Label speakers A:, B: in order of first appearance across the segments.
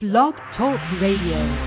A: Blog Talk Radio.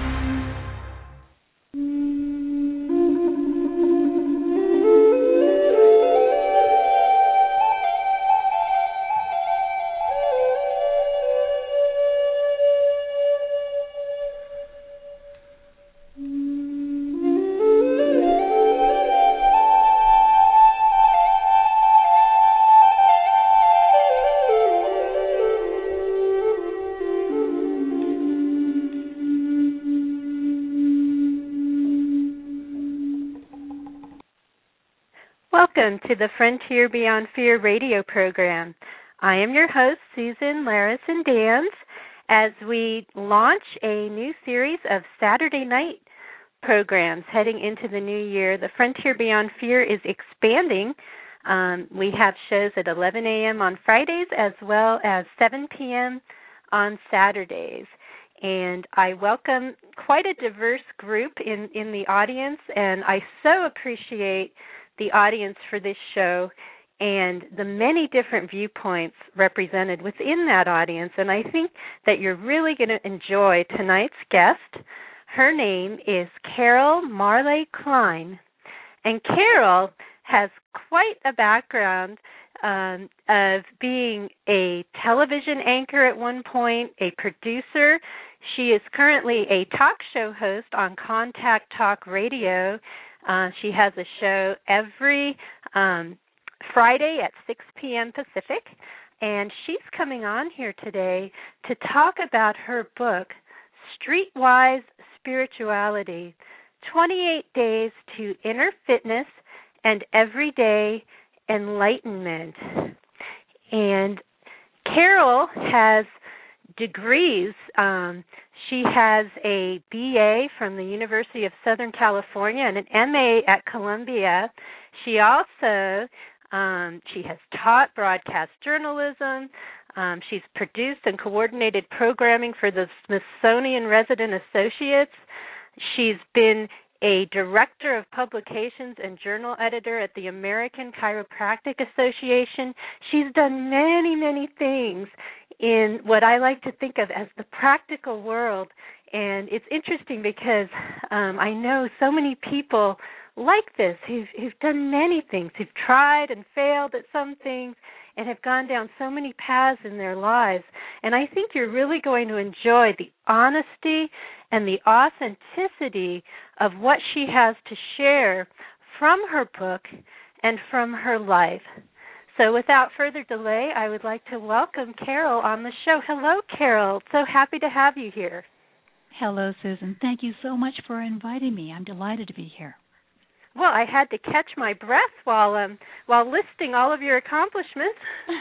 B: Welcome to the Frontier Beyond Fear radio program. I am your host, Susan Larison Dans, as we launch a new series of Saturday night programs heading into the new year. The Frontier Beyond Fear is expanding. We have shows at 11 a.m. on Fridays as well as 7 p.m. on Saturdays. And I welcome quite a diverse group in the audience, and I so appreciate the audience for this show and the many different viewpoints represented within that audience. And I think that you're really going to enjoy tonight's guest. Her name is Carol Marley Klein. And Carol has quite a background of being a television anchor at one point, a producer. She is currently a talk show host on Contact Talk Radio. She has a show every Friday at 6 p.m. Pacific, and she's coming on here today to talk about her book, Streetwise Spirituality, 28 Days to Inner Fitness and Everyday Enlightenment. And Carol has degrees. She has a BA from the University of Southern California and an MA at Columbia. She also she has taught broadcast journalism. She's produced and coordinated programming for the Smithsonian Resident Associates. She's been a director of publications and journal editor at the American Chiropractic Association. She's done many, many things in what I like to think of as the practical world. And it's interesting because I know so many people like this who've done many things, who've tried and failed at some things and have gone down so many paths in their lives. And I think you're really going to enjoy the honesty and the authenticity of what she has to share from her book and from her life. So without further delay, I would like to welcome Carol on the show. Hello, Carol. So happy to have you here.
C: Hello, Susan. Thank you so much for inviting me. I'm delighted to be here.
B: Well, I had to catch my breath while listing all of your accomplishments.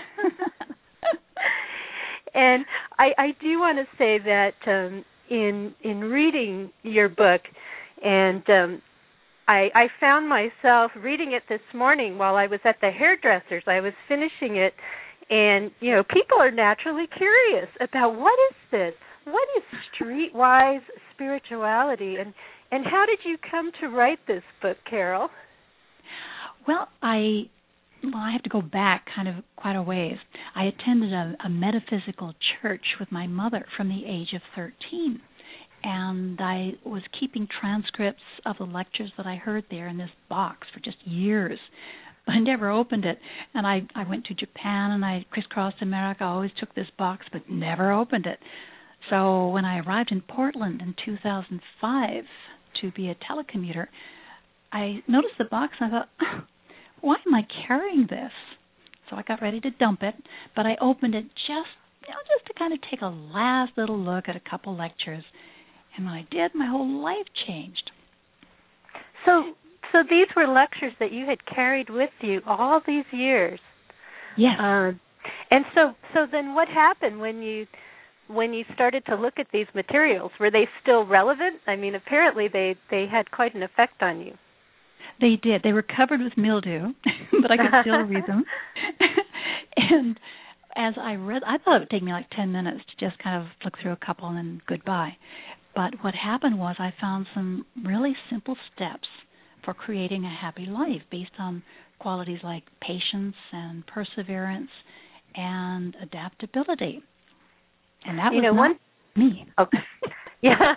B: And I do want to say that in reading your book, and I found myself reading it this morning while I was at the hairdresser's. I was finishing it, and, people are naturally curious about what is this? What is streetwise spirituality? And how did you come to write this book, Carol?
C: Well, I have to go back kind of quite a ways. I attended a metaphysical church with my mother from the age of 13. And I was keeping transcripts of the lectures that I heard there in this box for just years. I never opened it. And I went to Japan and I crisscrossed America. I always took this box but never opened it. So when I arrived in Portland in 2005 to be a telecommuter, I noticed the box and I thought, why am I carrying this? So I got ready to dump it, but I opened it just to kind of take a last little look at a couple lectures. And when I did, my whole life changed.
B: So these were lectures that you had carried with you all these years.
C: Yes.
B: And so then what happened when you started to look at these materials? Were they still relevant? I mean, apparently they had quite an effect on you.
C: They did. They were covered with mildew, but I could still read them. And as I read, I thought it would take me like 10 minutes to just kind of look through a couple and then goodbye. But what happened was I found some really simple steps for creating a happy life based on qualities like patience and perseverance and adaptability. And that was Me.
B: Okay. Yeah.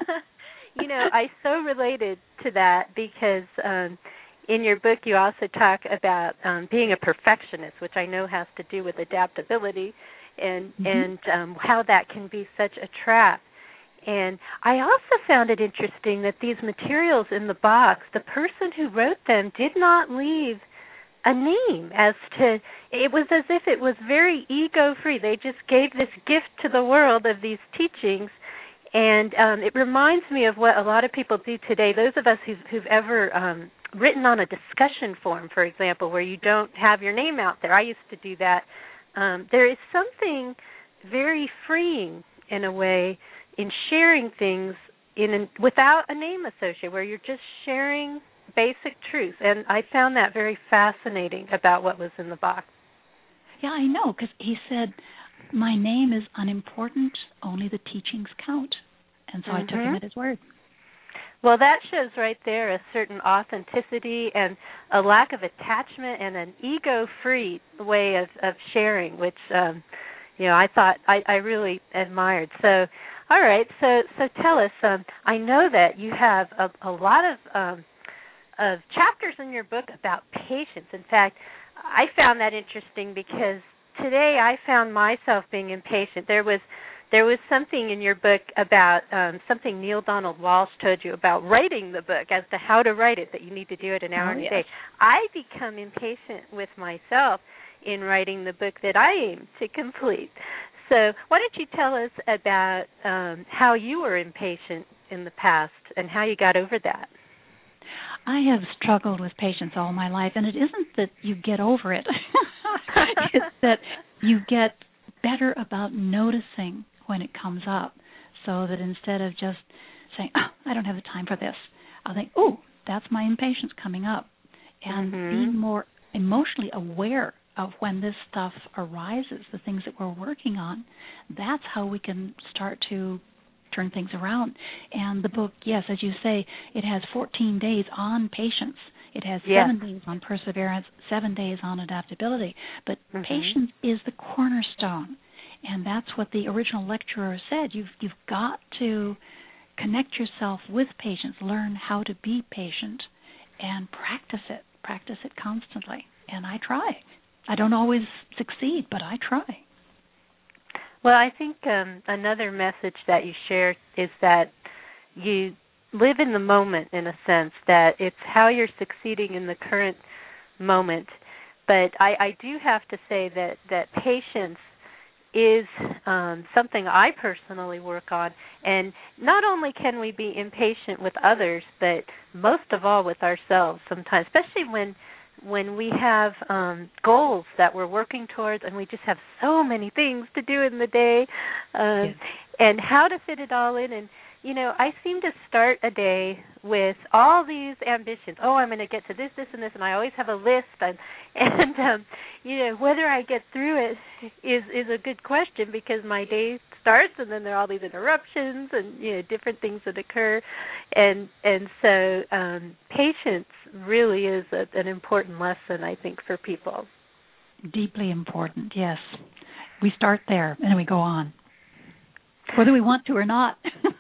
B: I so related to that because in your book you also talk about being a perfectionist, which I know has to do with adaptability and how that can be such a trap. And I also found it interesting that these materials in the box, the person who wrote them did not leave a name it was as if it was very ego-free. They just gave this gift to the world of these teachings. And it reminds me of what a lot of people do today. Those of us who've ever written on a discussion forum, for example, where you don't have your name out there. I used to do that. There is something very freeing in a way in sharing things without a name associated, where you're just sharing basic truth. And I found that very fascinating about what was in the box.
C: Yeah, I know, because he said, my name is unimportant, only the teachings count. And so I took him at his word.
B: Well, that shows right there a certain authenticity and a lack of attachment and an ego-free way of sharing, which, I thought I really admired. So, all right, so tell us, I know that you have a lot of chapters in your book about patience. In fact, I found that interesting because today I found myself being impatient. There was something in your book about something Neale Donald Walsch told you about writing the book as to how to write it, that you need to do it an hour a day. I become impatient with myself in writing the book that I aim to complete. So why don't you tell us about how you were impatient in the past and how you got over that?
C: I have struggled with patience all my life, and it isn't that you get over it. It's that you get better about noticing when it comes up, so that instead of just saying, I don't have the time for this, I'll think, that's my impatience coming up. And being more emotionally aware of when this stuff arises, the things that we're working on, that's how we can start to turn things around. And the book, yes, as you say, it has 14 days on patience. It has 7 days on perseverance, 7 days on adaptability. But patience is the cornerstone. And that's what the original lecturer said. You've got to connect yourself with patience, learn how to be patient, and practice it constantly. And I try. I don't always succeed, but I try.
B: Well, I think another message that you share is that you live in the moment, in a sense, that it's how you're succeeding in the current moment. But I do have to say that patience is something I personally work on. And not only can we be impatient with others, but most of all with ourselves sometimes, especially when we have goals that we're working towards and we just have so many things to do in the day, and how to fit it all in. And, I seem to start a day with all these ambitions. I'm going to get to this, and this, and I always have a list. And whether I get through it is a good question, because my day starts and then there are all these interruptions and, different things that occur. And so patience really is an important lesson, I think, for people.
C: Deeply important, yes. We start there and then we go on, whether we want to or not.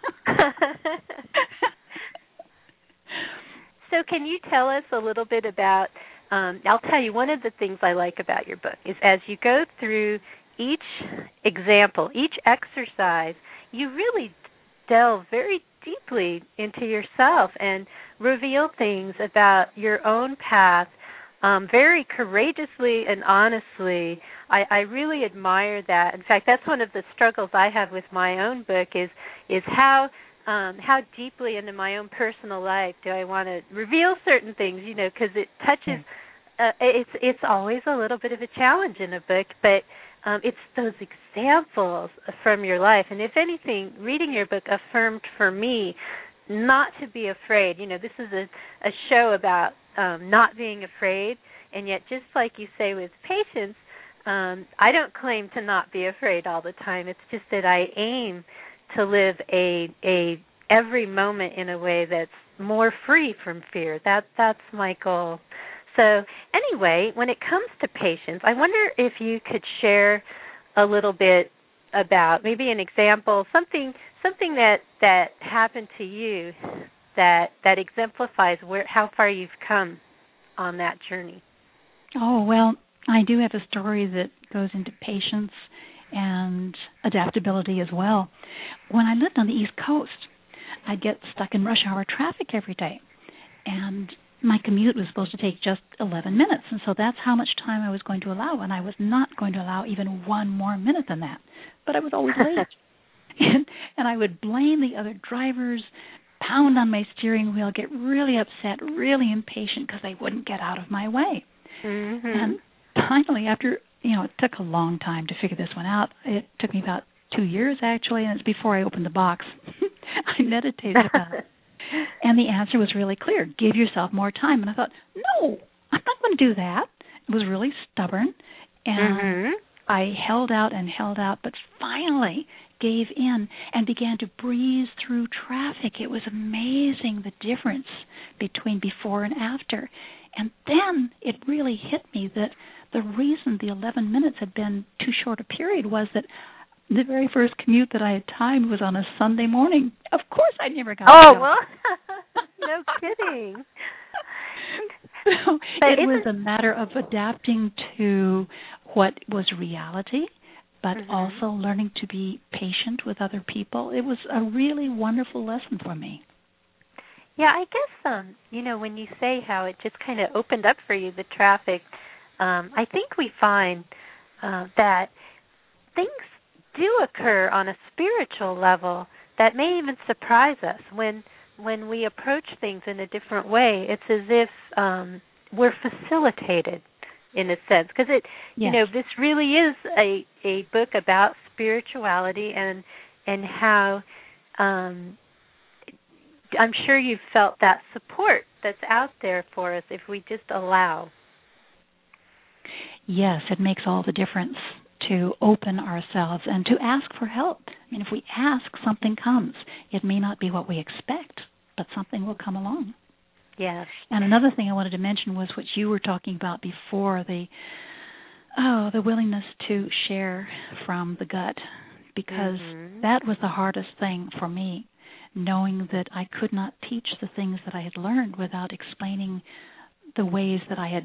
B: So can you tell us a little bit about, I'll tell you, one of the things I like about your book is as you go through each example, each exercise, you really delve very deeply into yourself and reveal things about your own path very courageously and honestly. I really admire that. In fact, that's one of the struggles I have with my own book is how deeply into my own personal life do I want to reveal certain things, because it touches, it's always a little bit of a challenge in a book, but it's those examples from your life. And if anything, reading your book affirmed for me not to be afraid. This is a show about not being afraid, and yet just like you say with patience, I don't claim to not be afraid all the time. It's just that I aim to live a every moment in a way that's more free from fear. That's my goal. So anyway, when it comes to patience, I wonder if you could share a little bit about maybe an example, something something that happened to you that exemplifies how far you've come on that journey.
C: Oh, well, I do have a story that goes into patience and adaptability as well. When I lived on the East Coast, I'd get stuck in rush hour traffic every day, and my commute was supposed to take just 11 minutes, and so that's how much time I was going to allow, and I was not going to allow even one more minute than that. But I was always late. And I would blame the other drivers, pound on my steering wheel, get really upset, really impatient because they wouldn't get out of my way.
B: Mm-hmm.
C: And finally, after, it took a long time to figure this one out. It took me about 2 years, actually, and it's before I opened the box. I meditated about it. And the answer was really clear. Give yourself more time. And I thought, no, I'm not going to do that. It was really stubborn. And I held out, but finally gave in and began to breeze through traffic. It was amazing the difference between before and after. And then it really hit me that the reason the 11 minutes had been too short a period was that the very first commute that I had timed was on a Sunday morning. Of course I never got
B: Oh, well, no kidding.
C: So it was a matter of adapting to what was reality, but also learning to be patient with other people. It was a really wonderful lesson for me.
B: Yeah, I guess, when you say how it just kind of opened up for you, the traffic, I think we find that things do occur on a spiritual level that may even surprise us when we approach things in a different way. It's as if we're facilitated in a sense, because this really is a book about spirituality and how I'm sure you've felt that support that's out there for us if we just allow.
C: Yes, it makes all the difference to open ourselves and to ask for help. I mean, if we ask, something comes. It may not be what we expect, but something will come along.
B: Yes.
C: And another thing I wanted to mention was what you were talking about before, the willingness to share from the gut, because that was the hardest thing for me, knowing that I could not teach the things that I had learned without explaining the ways that I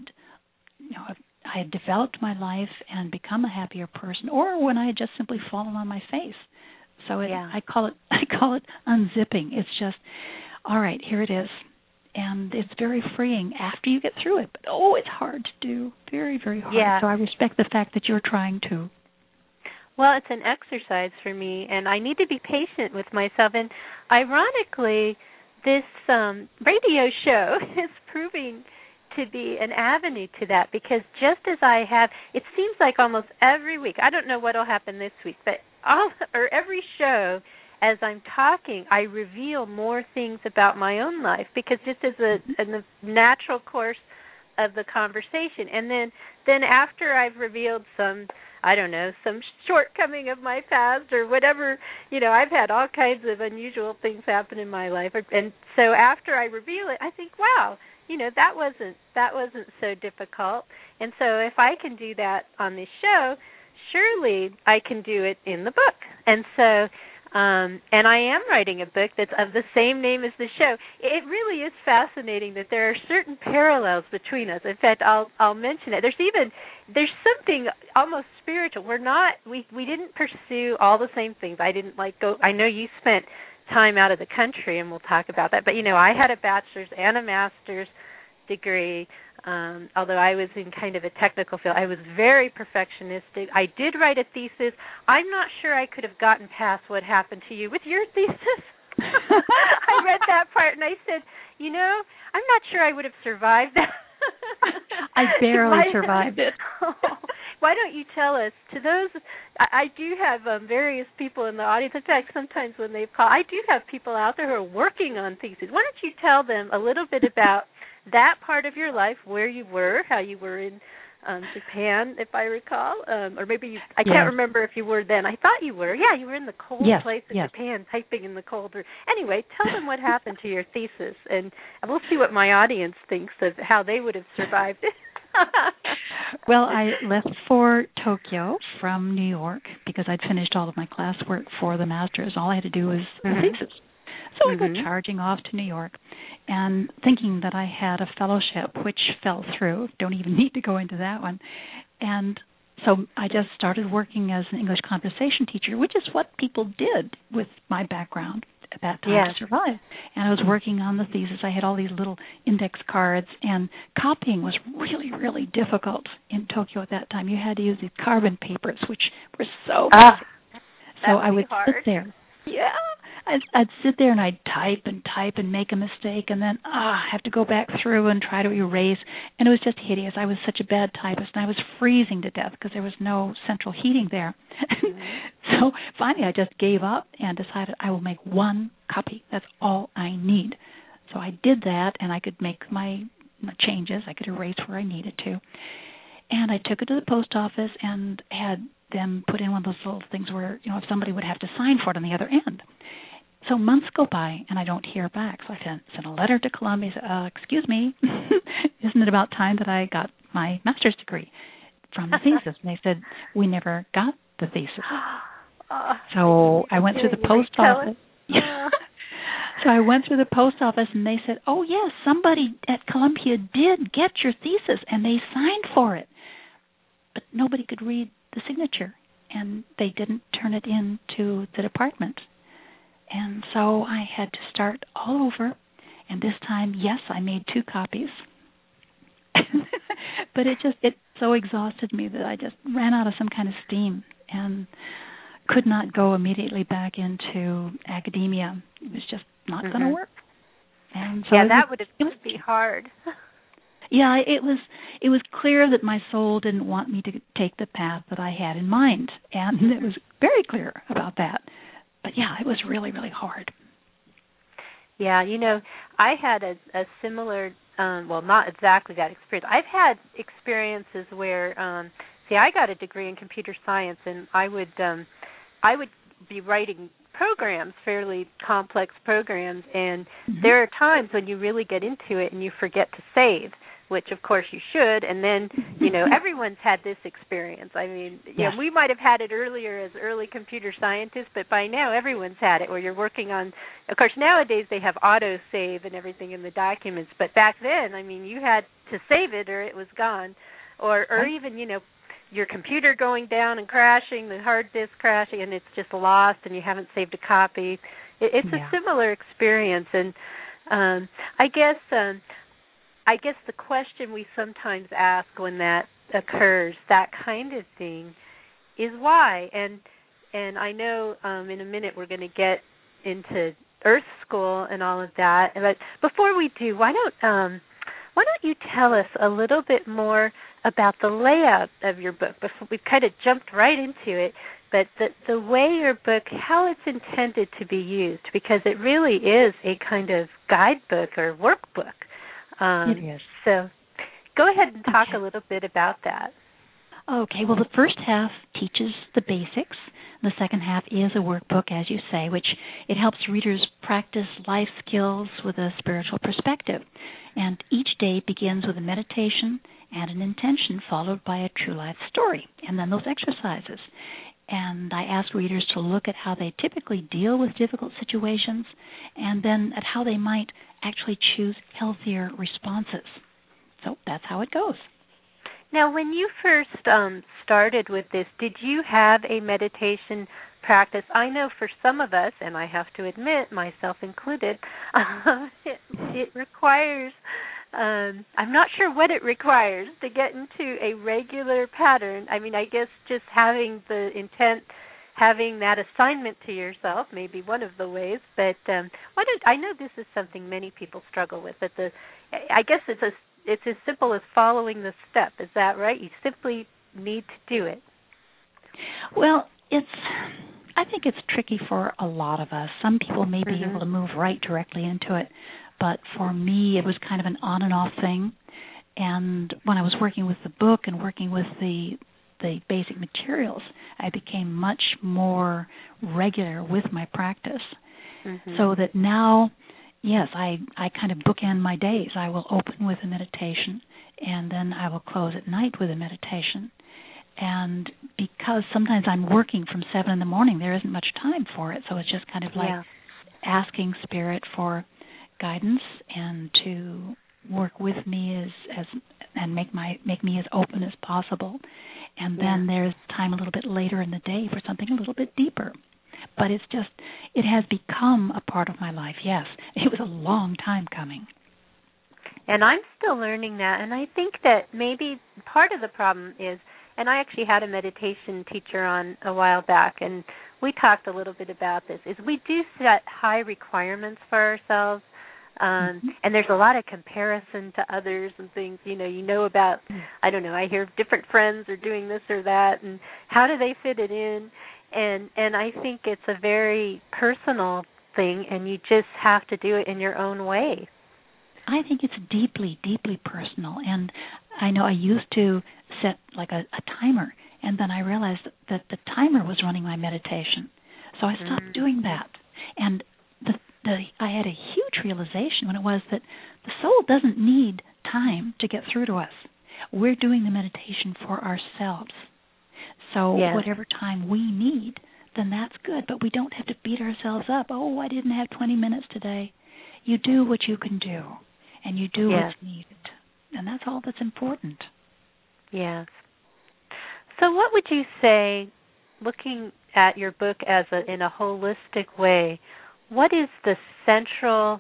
C: had developed my life and become a happier person, or when I had just simply fallen on my face. So I call it unzipping. It's just, all right, here it is. And it's very freeing after you get through it. But, it's hard to do. Very, very hard.
B: Yeah.
C: So I respect the fact that you're trying to.
B: Well, it's an exercise for me, and I need to be patient with myself. And ironically, this radio show is proving to be an avenue to that, because just as I have, it seems like almost every week, I don't know what will happen this week, but every show, as I'm talking, I reveal more things about my own life, because just as a natural course of the conversation. And then after I've revealed some shortcoming of my past or whatever, I've had all kinds of unusual things happen in my life. And so after I reveal it, I think, wow, that wasn't so difficult. And so if I can do that on this show, surely I can do it in the book. And so and I am writing a book that's of the same name as the show. It really is fascinating that there are certain parallels between us. In fact, I'll mention it. There's something almost spiritual. We didn't pursue all the same things. I didn't go. I know you spent time out of the country, and we'll talk about that. But I had a bachelor's and a master's degree. Although I was in kind of a technical field, I was very perfectionistic. I did write a thesis. I'm not sure I could have gotten past what happened to you with your thesis. I read that part and I said, I'm not sure I would have survived that.
C: I barely survived it.
B: Why don't you tell us, to those, I do have various people in the audience. In fact, sometimes when they call, I do have people out there who are working on theses. Why don't you tell them a little bit about that part of your life, where you were, how you were in Japan, if I recall, or maybe I can't remember if you were then. I thought you were. Yeah, you were in the cold place in Japan, typing in the cold. Anyway, tell them what happened to your thesis, and we'll see what my audience thinks of how they would have survived it.
C: Well, I left for Tokyo from New York because I'd finished all of my classwork for the master's. All I had to do was a thesis. So I go charging off to New York and thinking that I had a fellowship, which fell through. Don't even need to go into that one. And so I just started working as an English conversation teacher, which is what people did with my background at that time to survive. And I was working on the thesis. I had all these little index cards, and copying was really, really difficult in Tokyo at that time. You had to use these carbon papers, which were so so I would sit there. Yeah. I'd sit there and I'd type and make a mistake, and then have to go back through and try to erase, and it was just hideous. I was such a bad typist, and I was freezing to death because there was no central heating there. So finally I just gave up and decided I will make one copy. That's all I need. So I did that, and I could make my changes. I could erase where I needed to. And I took it to the post office and had them put in one of those little things where, if somebody would have to sign for it on the other end. So months go by, and I don't hear back. So I sent a letter to Columbia. Excuse me, isn't it about time that I got my master's degree from the thesis? And they said, we never got the thesis. So I went through the post office. So I went through the post office, and they said, oh, yes, somebody at Columbia did get your thesis, and they signed for it. But nobody could read the signature, and they didn't turn it in to the department. And so I had to start all over, and this time, yes, I made 2 copies. But it so exhausted me that I just ran out of some kind of steam and could not go immediately back into academia. It was just not going to work. And so
B: that would be hard.
C: Yeah, it was clear that my soul didn't want me to take the path that I had in mind, and it was very clear about that. But yeah, it was really, really hard.
B: Yeah, I had a similar, not exactly that experience. I've had experiences where, I got a degree in computer science, and I would be writing programs, fairly complex programs, and there are times when you really get into it and you forget to save, which of course you should, and then, everyone's had this experience. I mean, we might have had it earlier as early computer scientists, but by now everyone's had it where you're working on, of course nowadays they have auto-save and everything in the documents, but back then, I mean, you had to save it or it was gone, or even, your computer going down and crashing, the hard disk crashing, and it's just lost and you haven't saved a copy. It's a similar experience, and I guess the question we sometimes ask when that occurs, that kind of thing, is why. And I know in a minute we're going to get into Earth School and all of that. But before we do, why don't you tell us a little bit more about the layout of your book? Before we've kind of jumped right into it, but the way your book, how it's intended to be used, because it really is a kind of guidebook or workbook.
C: It is.
B: So go ahead and talk a little bit about that.
C: Okay. Well, the first half teaches the basics. The second half is a workbook, as you say, which it helps readers practice life skills with a spiritual perspective. And each day begins with a meditation and an intention followed by a true life story, and then those exercises. And I ask readers to look at how they typically deal with difficult situations and then at how they might actually choose healthier responses. So that's how it goes.
B: Now, when you first started with this, did you have a meditation practice? I know for some of us, and I have to admit, myself included, it requires, I'm not sure what it requires to get into a regular pattern. I mean, I guess just having the intent, having that assignment to yourself may be one of the ways, but I know this is something many people struggle with, but I guess it's as simple as following the step. Is that right? You simply need to do it.
C: Well, I think it's tricky for a lot of us. Some people may be able to move right directly into it, but for me it was kind of an on and off thing. And when I was working with the book and working with the basic materials, I became much more regular with my practice. So that now, yes, I kind of bookend my days. I will open with a meditation and then I will close at night with a meditation. And because sometimes I'm working from 7 in the morning, there isn't much time for it, so it's just kind of like asking Spirit for guidance and to work with me and make me as open as possible. And then there's time a little bit later in the day for something a little bit deeper. But it has become a part of my life, yes. It was a long time coming.
B: And I'm still learning that, and I think that maybe part of the problem is, and I actually had a meditation teacher on a while back, and we talked a little bit about this, is we do set high requirements for ourselves, and there's a lot of comparison to others and things, you know about, I don't know, I hear different friends are doing this or that, and how do they fit it in? And I think it's a very personal thing, and you just have to do it in your own way.
C: I think it's deeply, deeply personal, and I know I used to set like a timer, and then I realized that the timer was running my meditation, so I stopped doing that. And I had a huge realization when it was that the soul doesn't need time to get through to us. We're doing the meditation for ourselves. So whatever time we need, then that's good, but we don't have to beat ourselves up. Oh, I didn't have 20 minutes today. You do what you can do, and you do what's needed, and that's all that's important. Yes.
B: So what would you say, looking at your book in a holistic way, what is the central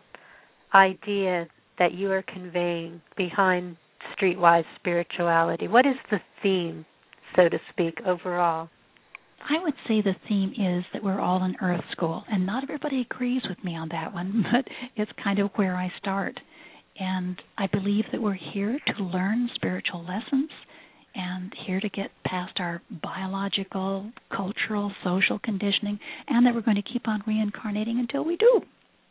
B: idea that you are conveying behind Streetwise Spirituality? What is the theme, so to speak, overall?
C: I would say the theme is that we're all in Earth School, and not everybody agrees with me on that one, but it's kind of where I start. And I believe that we're here to learn spiritual lessons and here to get past our biological, cultural, social conditioning, and that we're going to keep on reincarnating until we do.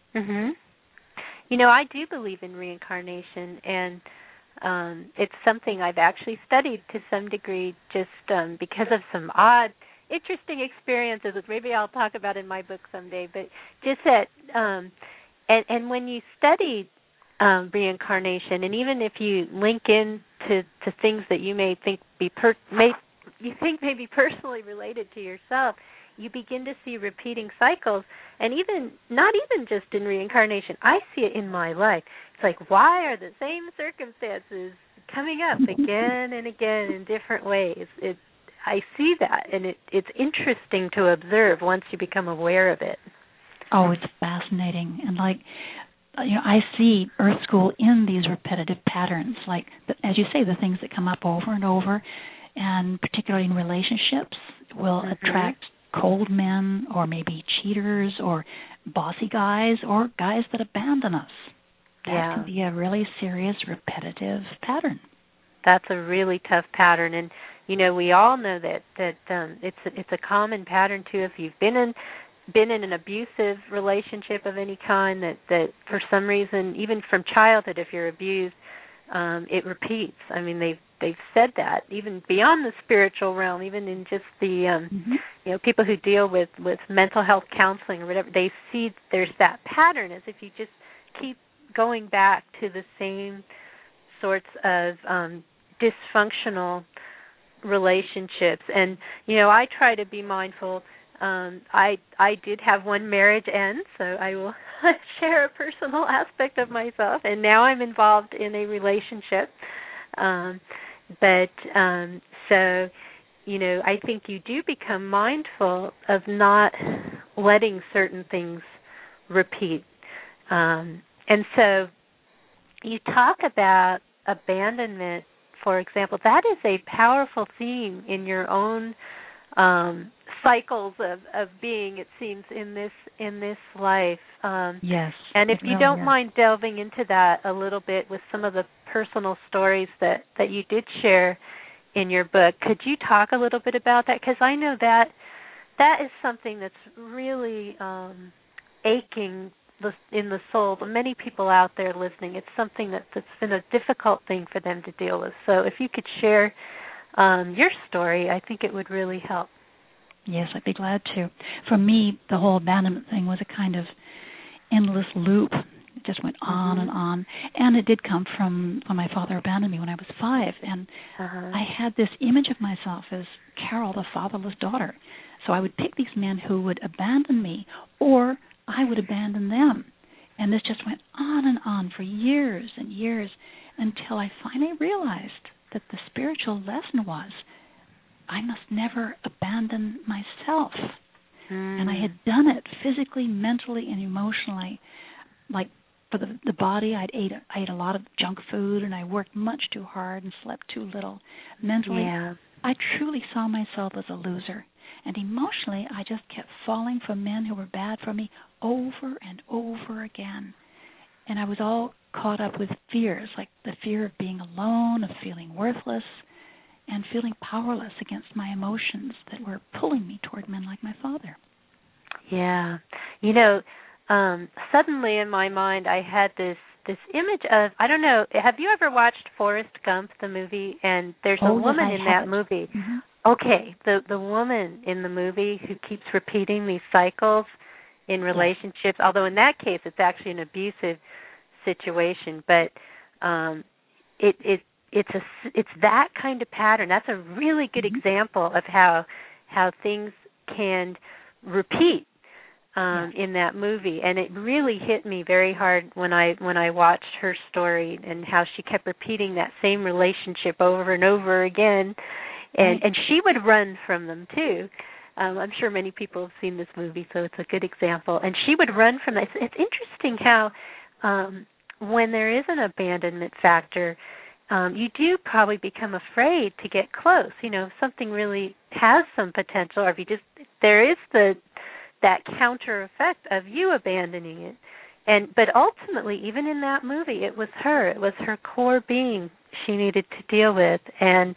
B: I do believe in reincarnation, and it's something I've actually studied to some degree just because of some odd, interesting experiences, which maybe I'll talk about in my book someday, but just that, and when you study reincarnation, and even if you link in to things that you may think may be personally related to yourself, you begin to see repeating cycles, and not even just in reincarnation. I see it in my life. It's like, why are the same circumstances coming up again and again in different ways? I see that, and it's interesting to observe once you become aware of it.
C: Oh, it's fascinating, and I see Earth School in these repetitive patterns, like, as you say, the things that come up over and over, and particularly in relationships, will attract cold men or maybe cheaters or bossy guys or guys that abandon us. That can be a really serious repetitive pattern.
B: That's a really tough pattern, and we all know that it's a common pattern too. If you've been in an abusive relationship of any kind, that for some reason, even from childhood, if you're abused, it repeats. I mean, they've said that even beyond the spiritual realm, even in just the people who deal with mental health counseling or whatever, they see there's that pattern as if you just keep going back to the same sorts of dysfunctional relationships. And I try to be mindful. I did have one marriage end, so I will share a personal aspect of myself, and now I'm involved in a relationship. So I think you do become mindful of not letting certain things repeat. And so you talk about abandonment, for example. That is a powerful theme in your own cycles of being, it seems, in this life.
C: Yes.
B: And if you don't mind delving into that a little bit with some of the personal stories that you did share in your book, could you talk a little bit about that? Because I know that is something that's really aching in the soul. But many people out there listening, it's something that's been a difficult thing for them to deal with. So if you could share your story, I think it would really help.
C: Yes, I'd be glad to. For me, the whole abandonment thing was a kind of endless loop. It just went on and on. And it did come from when my father abandoned me when I was 5. And I had this image of myself as Carol, the fatherless daughter. So I would pick these men who would abandon me, or I would abandon them. And this just went on and on for years and years until I finally realized that the spiritual lesson was I must never abandon myself. And I had done it physically, mentally, and emotionally. Like for the body, I ate a lot of junk food, and I worked much too hard and slept too little. Mentally, I truly saw myself as a loser. And emotionally, I just kept falling for men who were bad for me over and over again. And I was all caught up with fears, like the fear of being alone, of feeling worthless, and feeling powerless against my emotions that were pulling me toward men like my father.
B: Yeah. Suddenly in my mind I had this image of, I don't know, have you ever watched Forrest Gump, the movie? And there's a woman in that movie. Okay, the woman in the movie who keeps repeating these cycles in relationships, although in that case it's actually an abusive situation, but it's that kind of pattern. That's a really good example of how things can repeat in that movie, and it really hit me very hard when I watched her story and how she kept repeating that same relationship over and over again, and she would run from them too. I'm sure many people have seen this movie, so it's a good example. And she would run from that. It's interesting how when there is an abandonment factor, you do probably become afraid to get close. If something really has some potential, or if there is that counter effect of you abandoning it. But ultimately, even in that movie, it was her core being she needed to deal with, and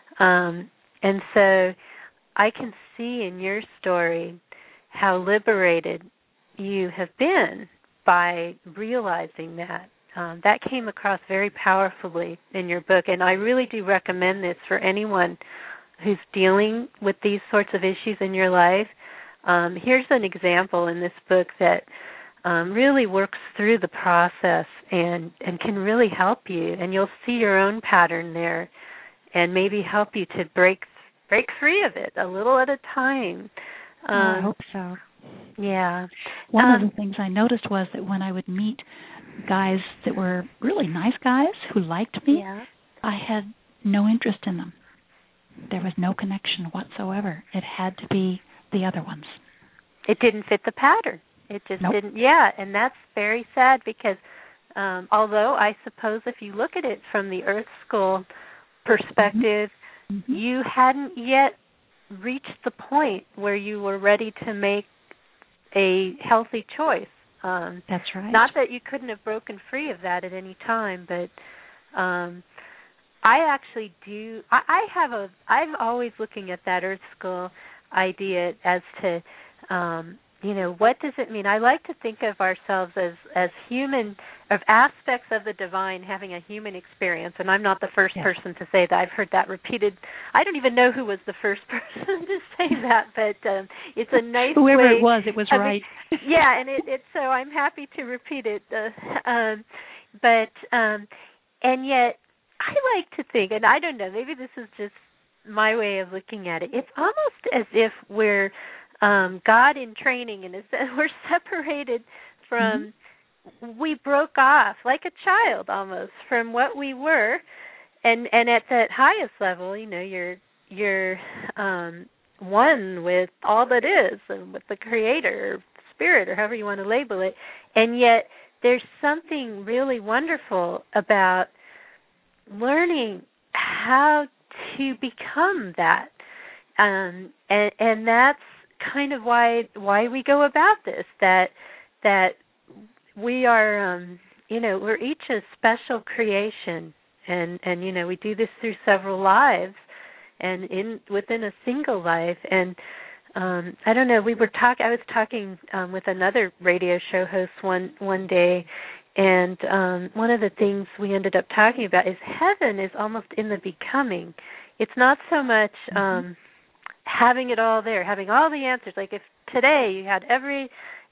B: so I can see in your story how liberated you have been by realizing that. That came across very powerfully in your book, and I really do recommend this for anyone who's dealing with these sorts of issues in your life. Here's an example in this book that really works through the process and can really help you, and you'll see your own pattern there and maybe help you to break free of it a little at a time.
C: I hope so.
B: Yeah.
C: One of the things I noticed was that when I would meet guys that were really nice guys who liked me, I had no interest in them. There was no connection whatsoever. It had to be the other ones.
B: It didn't fit the pattern. It just didn't. Yeah, and that's very sad because although I suppose if you look at it from the Earth School perspective, you hadn't yet reached the point where you were ready to make a healthy choice.
C: That's right.
B: Not that you couldn't have broken free of that at any time, but I actually do. I'm always looking at that Earth School idea as to, what does it mean? I like to think of ourselves as human, of aspects of the divine having a human experience, and I'm not the first person to say that. I've heard that repeated. I don't even know who was the first person to say that, but it's a nice
C: Whoever
B: way.
C: it was right.
B: Yeah, and it's so I'm happy to repeat it. And yet I like to think, and I don't know, maybe this is just my way of looking at it. It's almost as if we're God in training, and we're separated from, we broke off like a child almost from what we were, and at that highest level, you're one with all that is, and with the Creator, or Spirit, or however you want to label it, and yet there's something really wonderful about learning how to become that, and that's kind of why we go about this. That we are, we're each a special creation, and we do this through several lives, and within a single life. And I don't know. I was talking with another radio show host one day. And one of the things we ended up talking about is heaven is almost in the becoming. It's not so much having it all there, having all the answers. Like if today you had every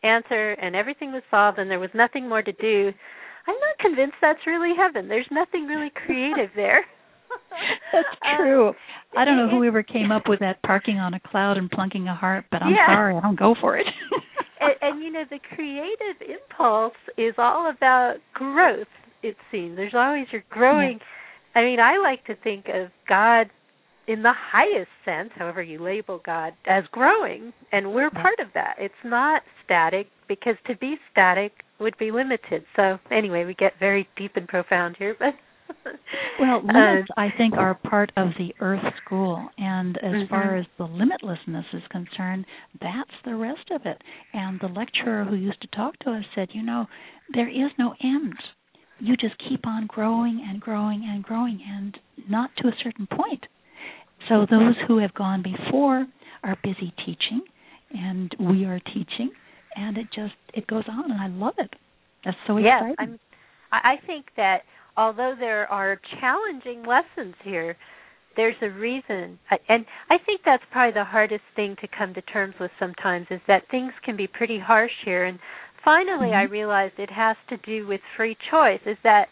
B: answer and everything was solved and there was nothing more to do, I'm not convinced that's really heaven. There's nothing really creative there.
C: That's true. I don't know whoever came up with that parking on a cloud and plunking a heart, but I'm sorry, I don't go for it.
B: and, the creative impulse is all about growth, it seems. There's always you're growing. Yeah. I mean, I like to think of God in the highest sense, however you label God, as growing, and we're part of that. It's not static, because to be static would be limited. So anyway, we get very deep and profound here, but
C: well, limits, I think, are part of the Earth School, and as far as the limitlessness is concerned, that's the rest of it. And the lecturer who used to talk to us said, there is no end. You just keep on growing and growing and growing, and not to a certain point. So those who have gone before are busy teaching, and we are teaching, and it goes on, and I love it. That's so exciting.
B: Yes, I think that although there are challenging lessons here, there's a reason. And I think that's probably the hardest thing to come to terms with sometimes, is that things can be pretty harsh here. And finally I realized it has to do with free choice, is that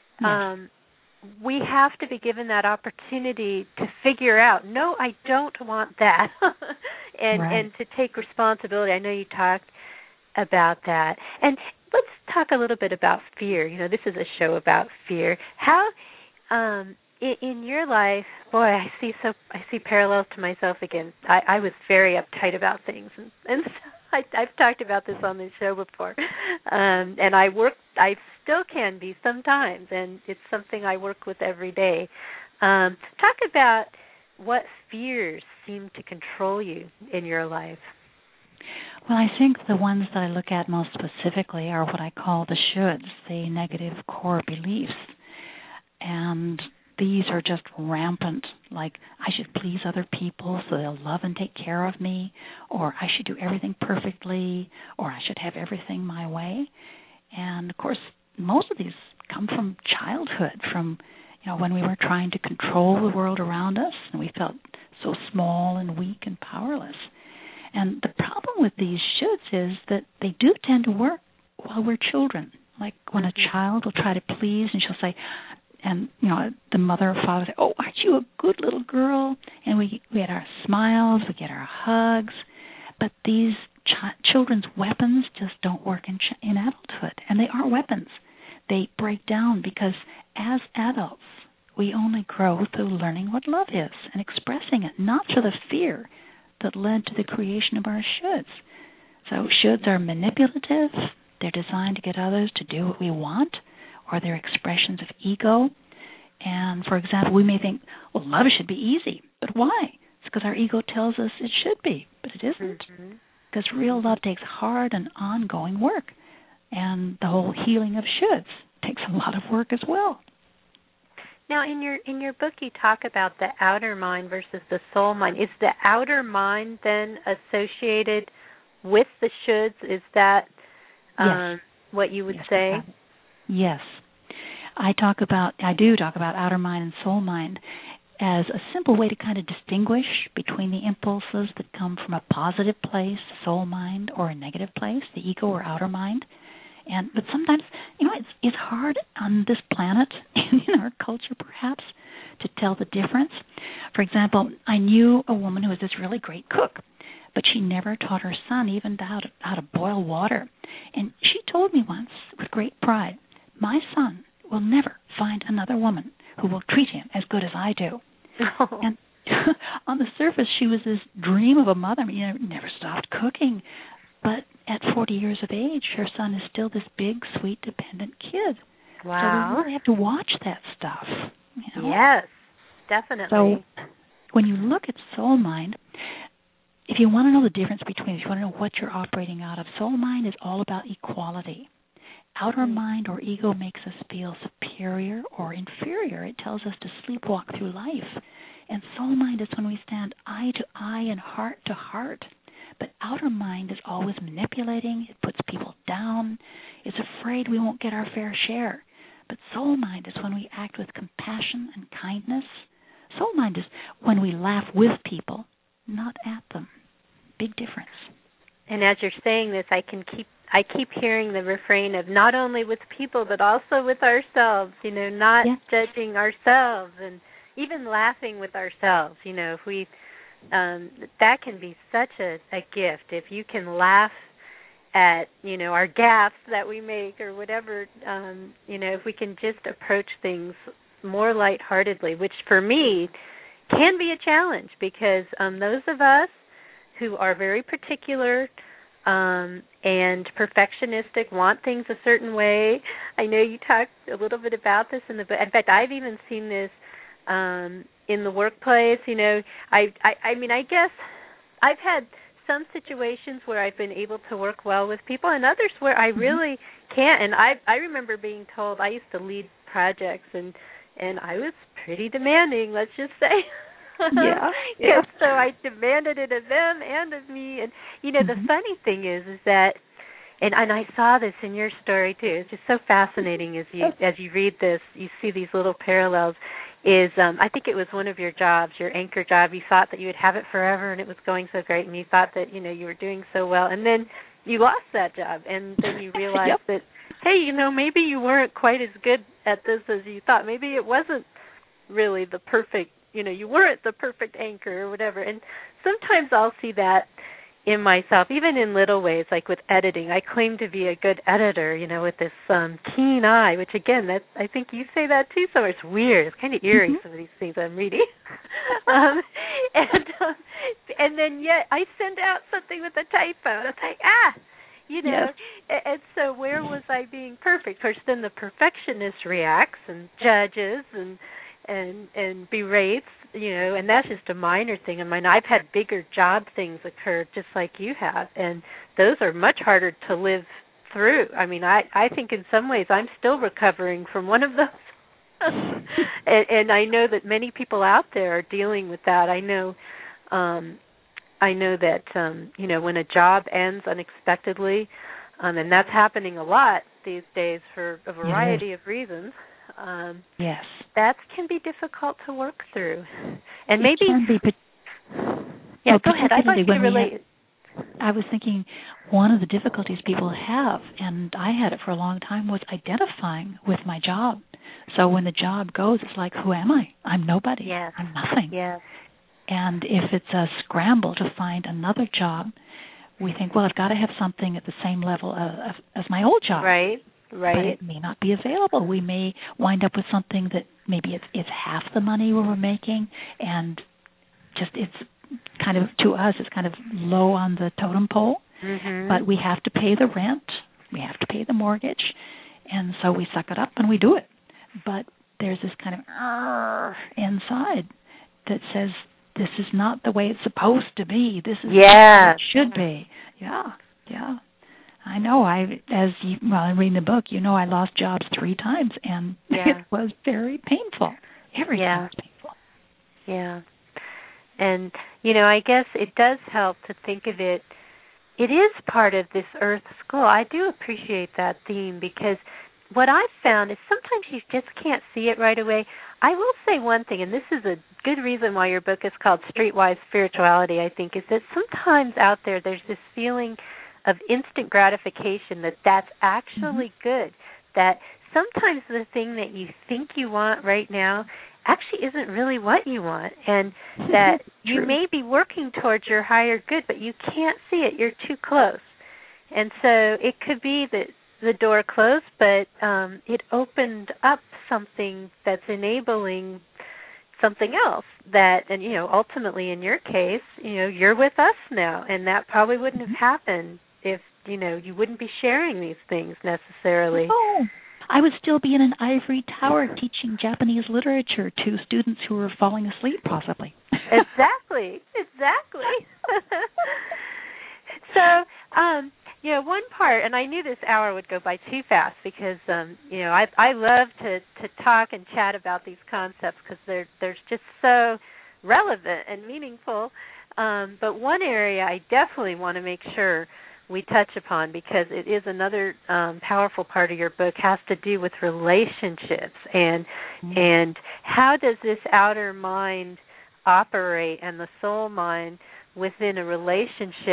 B: we have to be given that opportunity to figure out, no, I don't want that, and to take responsibility. I know you talked about that. And let's talk a little bit about fear. This is a show about fear. How, in your life, boy, I see parallels to myself again. I was very uptight about things, and I've talked about this on the show before, and I still can be sometimes, and it's something I work with every day. Talk about what fears seem to control you in your life.
C: Well, I think the ones that I look at most specifically are what I call the shoulds, the negative core beliefs. And these are just rampant, like I should please other people so they'll love and take care of me, or I should do everything perfectly, or I should have everything my way. And, of course, most of these come from childhood, from when we were trying to control the world around us, and we felt so small and weak and powerless. And the problem with these shoulds is that they do tend to work while we're children. Like when a child will try to please, and she'll say, and the mother or father say, "Oh, aren't you a good little girl?" And we get our smiles, we get our hugs, but these children's weapons just don't work in adulthood, and they are weapons. They break down because as adults, we only grow through learning what love is and expressing it, not through the fear that led to the creation of our shoulds. So shoulds are manipulative. They're designed to get others to do what we want, or they're expressions of ego. And, for example, we may think, well, love should be easy. But why? It's because our ego tells us it should be, but it isn't. Because real love takes hard and ongoing work. And the whole healing of shoulds takes a lot of work as well.
B: Now, in your book, you talk about the outer mind versus the soul mind. Is the outer mind then associated with the shoulds? Is that what you would say?
C: Yes. I do talk about outer mind and soul mind as a simple way to kind of distinguish between the impulses that come from a positive place, soul mind, or a negative place, the ego or outer mind. But sometimes, it's hard on this planet and in our culture, perhaps, to tell the difference. For example, I knew a woman who was this really great cook, but she never taught her son even how to boil water. And she told me once, with great pride, "My son will never find another woman who will treat him as good as I do." Oh. And on the surface, she was this dream of a mother. Never stopped cooking. But at 40 years of age, her son is still this big, sweet, dependent kid.
B: Wow.
C: So we really have to watch that stuff.
B: Yes, definitely.
C: So when you look at soul mind, if you want to know the difference between, if you want to know what you're operating out of, soul mind is all about equality. Outer mind or ego makes us feel superior or inferior. It tells us to sleepwalk through life. And soul mind is when we stand eye to eye and heart to heart. But outer mind is always manipulating. It puts people down. It's afraid we won't get our fair share. But soul mind is when we act with compassion and kindness. Soul mind is when we laugh with people, not at them. Big difference.
B: And as you're saying this, I keep hearing the refrain of not only with people but also with ourselves, not judging ourselves and even laughing with ourselves. If we that can be such a gift if you can laugh at our gaffes that we make or whatever. If we can just approach things more lightheartedly, which for me can be a challenge because those of us who are very particular and perfectionistic, want things a certain way. I know you talked a little bit about this in the book. In fact, I've even seen this in the workplace. I guess I've had some situations where I've been able to work well with people and others where I really can't. And I remember being told, I used to lead projects and I was pretty demanding, let's just say.
C: Yeah.
B: So I demanded it of them and of me. And the funny thing is that, and I saw this in your story too. It's just so fascinating as you read this. You see these little parallels. I think it was one of your jobs, your anchor job. You thought that you would have it forever, and it was going so great, and you thought that you were doing so well, and then you lost that job, and then you realized that, hey, maybe you weren't quite as good at this as you thought. Maybe it wasn't really the perfect. You weren't the perfect anchor or whatever. And sometimes I'll see that in myself, even in little ways, like with editing. I claim to be a good editor, with this keen eye, which, again, I think you say that too. So it's weird. It's kind of eerie, some of these things I'm reading. And then yet I send out something with a typo. And it's like, And so where was I being perfect? Of course, then the perfectionist reacts and judges and berates, and that's just a minor thing. I've had bigger job things occur just like you have, and those are much harder to live through. I think in some ways I'm still recovering from one of those. and I know that many people out there are dealing with that. I know that when a job ends unexpectedly, and that's happening a lot these days for a variety of reasons. That can be difficult to work through, and maybe. Go ahead. I'd like to relate.
C: I was thinking one of the difficulties people have, and I had it for a long time, was identifying with my job. So when the job goes, it's like, who am I? I'm nobody.
B: Yes.
C: I'm nothing.
B: Yes.
C: And if it's a scramble to find another job, we think, well, I've got to have something at the same level as my old job.
B: Right.
C: But it may not be available. We may wind up with something that maybe it's half the money we were making, and just it's kind of, to us, it's kind of low on the totem pole. But we have to pay the rent, we have to pay the mortgage, and so we suck it up and we do it. But there's this kind of inside that says, this is not the way it's supposed to be. This is how it should be. Yeah. I know. I'm reading the book. I lost jobs 3 times, and it was very painful. Every time was painful.
B: Yeah. And, I guess it does help to think of it. It is part of this Earth School. I do appreciate that theme because what I've found is sometimes you just can't see it right away. I will say one thing, and this is a good reason why your book is called Streetwise Spirituality, I think, is that sometimes out there's this feeling of instant gratification that's actually good, that sometimes the thing that you think you want right now actually isn't really what you want, and that you may be working towards your higher good, but you can't see it. You're too close. And so it could be that the door closed, but it opened up something that's enabling something else that, and ultimately in your case, you're with us now, and that probably wouldn't have happened if, you wouldn't be sharing these things necessarily.
C: Oh, I would still be in an ivory tower teaching Japanese literature to students who were falling asleep, possibly.
B: Exactly. So, one part, and I knew this hour would go by too fast because, I love to talk and chat about these concepts because they're just so relevant and meaningful. But one area I definitely want to make sure we touch upon, because it is another powerful part of your book, has to do with relationships and how does this outer mind operate and the soul mind within a relationship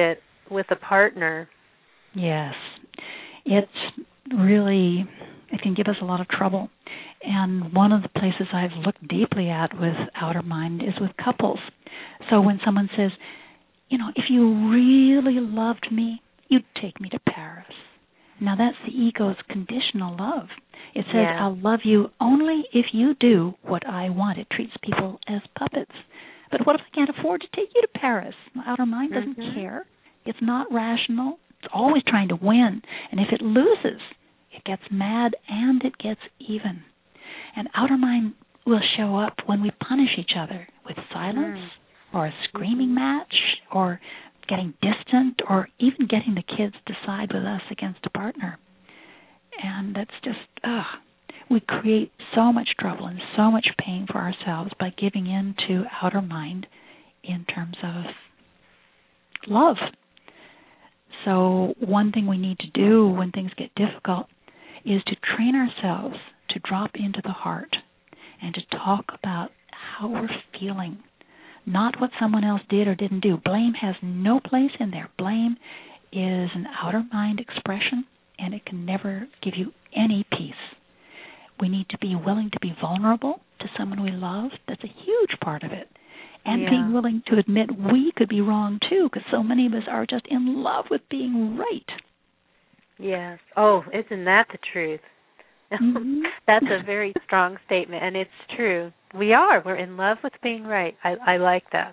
B: with a partner.
C: Yes. It's really, it can give us a lot of trouble. And one of the places I've looked deeply at with outer mind is with couples. So when someone says, you know, if you really loved me, you'd take me to Paris. Now that's the ego's conditional love. It says,
B: Yeah.
C: I'll love you only if you do what I want. It treats people as puppets. But what if I can't afford to take you to Paris? My outer mind doesn't care. It's not rational. It's always trying to win. And if it loses, it gets mad and it gets even. And outer mind will show up when we punish each other with silence or a screaming match or getting distant or even getting the kids to side with us against a partner. And that's just, we create so much trouble and so much pain for ourselves by giving in to outer mind in terms of love. So one thing we need to do when things get difficult is to train ourselves to drop into the heart and to talk about how we're feeling, not what someone else did or didn't do. Blame has no place in there. Blame is an outer mind expression, and it can never give you any peace. We need to be willing to be vulnerable to someone we love. That's a huge part of it. And being willing to admit we could be wrong, too, because so many of us are just in love with being right.
B: Yes. Oh, isn't that the truth? That's a very strong statement, and it's true. We are. We're in love with being right. I like that.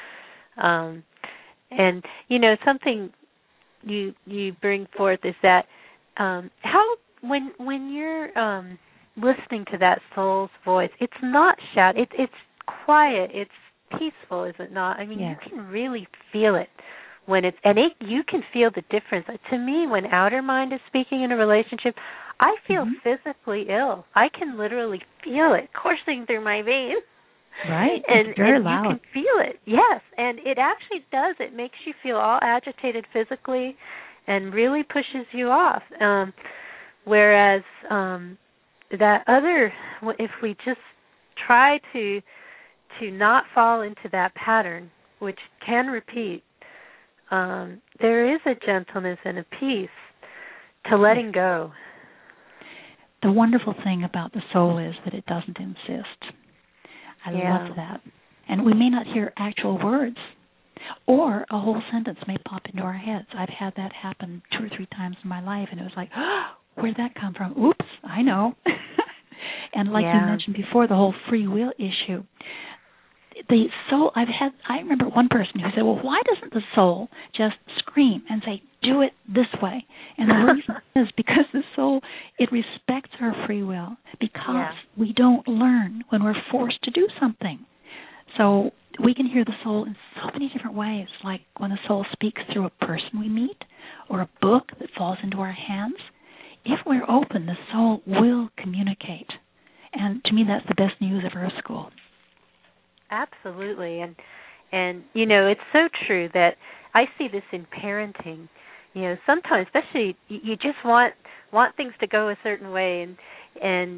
B: And, you know, something you bring forth is that how when you're listening to that soul's voice, it's not shout. It's quiet. It's peaceful, is it not? I mean, you can really feel it when it's, and you can feel the difference. To me, when outer mind is speaking in a relationship, I feel physically ill. I can literally feel it coursing through my veins.
C: Right,
B: and,
C: it's very
B: and
C: loud.
B: You can feel it, yes, and it actually does. It makes you feel all agitated physically and really pushes you off. Whereas that other, if we just try to not fall into that pattern, which can repeat, there is a gentleness and a peace to letting go.
C: The wonderful thing about the soul is that it doesn't insist. I love that. And we may not hear actual words, or a whole sentence may pop into our heads. I've had that happen 2 or 3 times in my life, and it was like, where'd that come from? Oops, I know. And like you mentioned before, the whole free will issue. The soul, I remember one person who said, well, why doesn't the soul just scream and say, do it this way? And the reason is because the soul, it respects our free will because we don't learn when we're forced to do something. So we can hear the soul in so many different ways, like when the soul speaks through a person we meet or a book that falls into our hands. If we're open, the soul will communicate. And to me, that's the best news of Earth School.
B: Absolutely, and you know, it's so true that I see this in parenting. You know, sometimes, especially, you just want things to go a certain way, and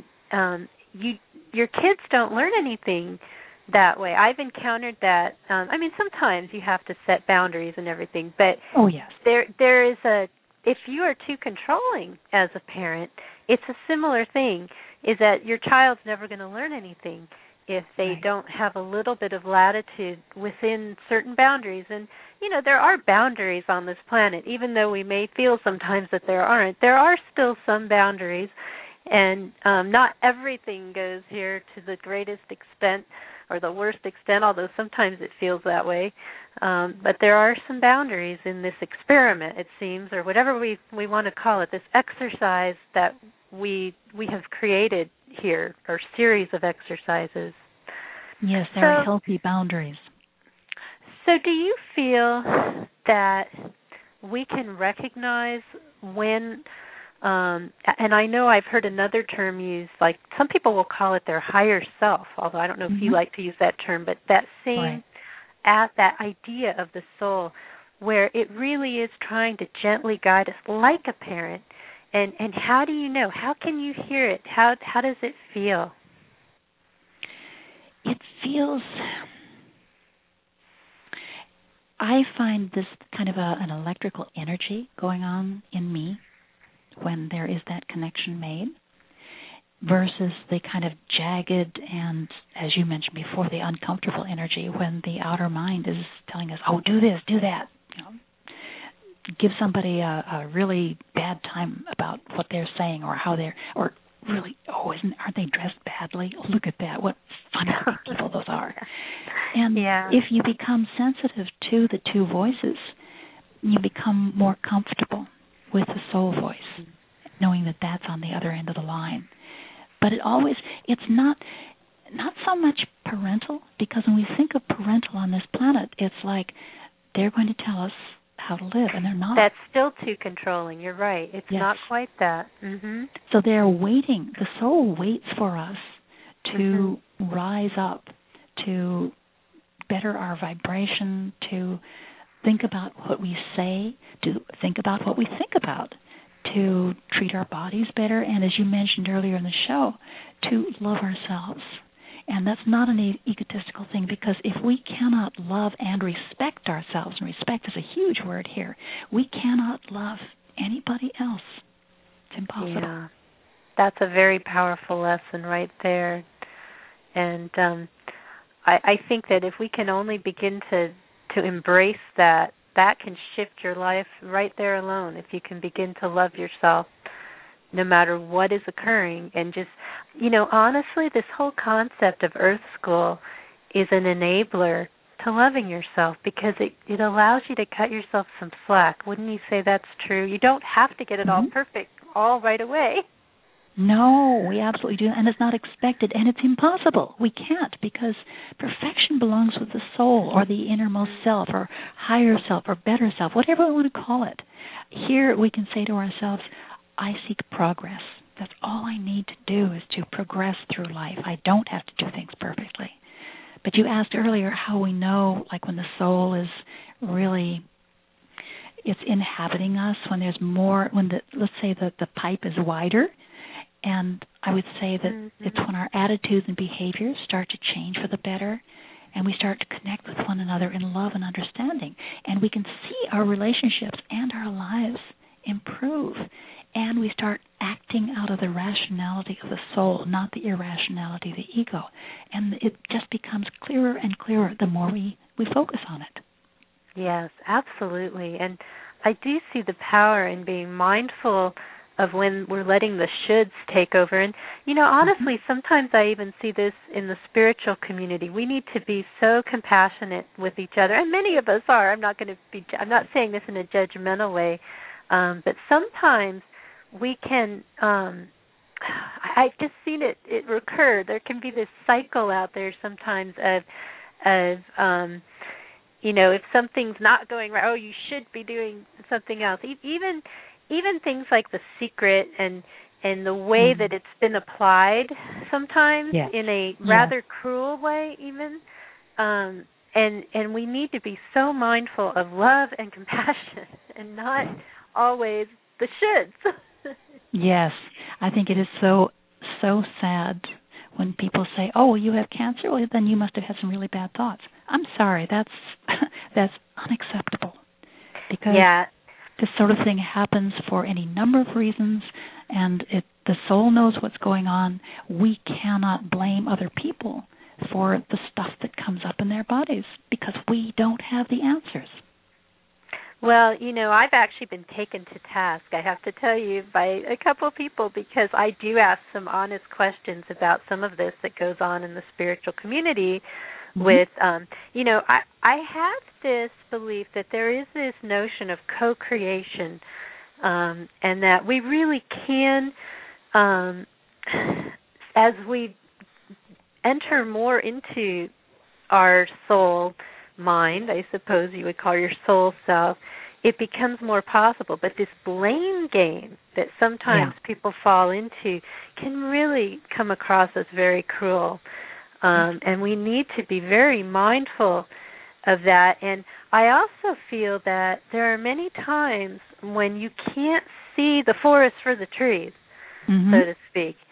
B: your kids don't learn anything that way. I've encountered that. I mean, sometimes you have to set boundaries and everything, but there is if you are too controlling as a parent, it's a similar thing. Is that your child's never going to learn anything if they don't have a little bit of latitude within certain boundaries. And, you know, there are boundaries on this planet, even though we may feel sometimes that there aren't. There are still some boundaries, and not everything goes here to the greatest extent or the worst extent, although sometimes it feels that way. But there are some boundaries in this experiment, it seems, or whatever we want to call it, this exercise that we have created here, or series of exercises.
C: Yes, there are healthy boundaries.
B: So do you feel that we can recognize when, and I know I've heard another term used, like some people will call it their higher self, although I don't know if you like to use that term, but that same, that idea of the soul where it really is trying to gently guide us like a parent. And how do you know? How can you hear it? How does it feel?
C: It feels I find this kind of an electrical energy going on in me when there is that connection made, versus the kind of jagged and, as you mentioned before, the uncomfortable energy when the outer mind is telling us, oh, do this, do that. You know, give somebody a really bad time about what they're saying or how they're, or really, aren't they dressed badly? Oh, look at that. What funny people those are. And if you become sensitive to the two voices, you become more comfortable with the soul voice, knowing that that's on the other end of the line. But it's not so much parental, because when we think of parental on this planet, it's like they're going to tell us how to live, and they're not.
B: That's still too controlling. You're right. It's not quite that. Mm-hmm.
C: So they're waiting. The soul waits for us to rise up, to better our vibration, to think about what we say, to think about what we think about, to treat our bodies better, and as you mentioned earlier in the show, to love ourselves. And that's not an egotistical thing, because if we cannot love and respect ourselves, and respect is a huge word here, we cannot love anybody else. It's impossible.
B: Yeah. That's a very powerful lesson right there. And I think that if we can only begin to embrace that can shift your life right there alone, if you can begin to love yourself no matter what is occurring. And just, honestly, this whole concept of Earth School is an enabler to loving yourself, because it allows you to cut yourself some slack. Wouldn't you say that's true? You don't have to get it all perfect all right away.
C: No, we absolutely do, and it's not expected, and it's impossible. We can't, because perfection belongs with the soul, or the innermost self, or higher self, or better self, whatever we want to call it. Here we can say to ourselves, I seek progress. That's all I need to do, is to progress through life. I don't have to do things perfectly. But you asked earlier how we know, like when the soul is really, it's inhabiting us, when there's more, let's say that the pipe is wider. And I would say that it's when our attitudes and behaviors start to change for the better, and we start to connect with one another in love and understanding. And we can see our relationships and our lives improve. And we start acting out of the rationality of the soul, not the irrationality of the ego. And it just becomes clearer and clearer the more we focus on it.
B: Yes, absolutely. And I do see the power in being mindful of when we're letting the shoulds take over. And, honestly, sometimes I even see this in the spiritual community. We need to be so compassionate with each other, and many of us are. I'm not saying this in a judgmental way, but sometimes we can, I've just seen it recur. There can be this cycle out there sometimes of if something's not going right, you should be doing something else. Even things like The Secret and the way that it's been applied sometimes in a rather cruel way even. And we need to be so mindful of love and compassion and not always the shoulds.
C: Yes. I think it is so sad when people say, oh, you have cancer? Well, then you must have had some really bad thoughts. I'm sorry. That's unacceptable. Because this sort of thing happens for any number of reasons, and the soul knows what's going on. We cannot blame other people for the stuff that comes up in their bodies, because we don't have the answers.
B: Well, I've actually been taken to task, I have to tell you, by a couple of people, because I do ask some honest questions about some of this that goes on in the spiritual community. With, I have this belief that there is this notion of co-creation, and that we really can, as we enter more into our soul mind, I suppose you would call your soul self, it becomes more possible. But this blame game that sometimes people fall into can really come across as very cruel. And we need to be very mindful of that. And I also feel that there are many times when you can't see the forest for the trees, so to speak,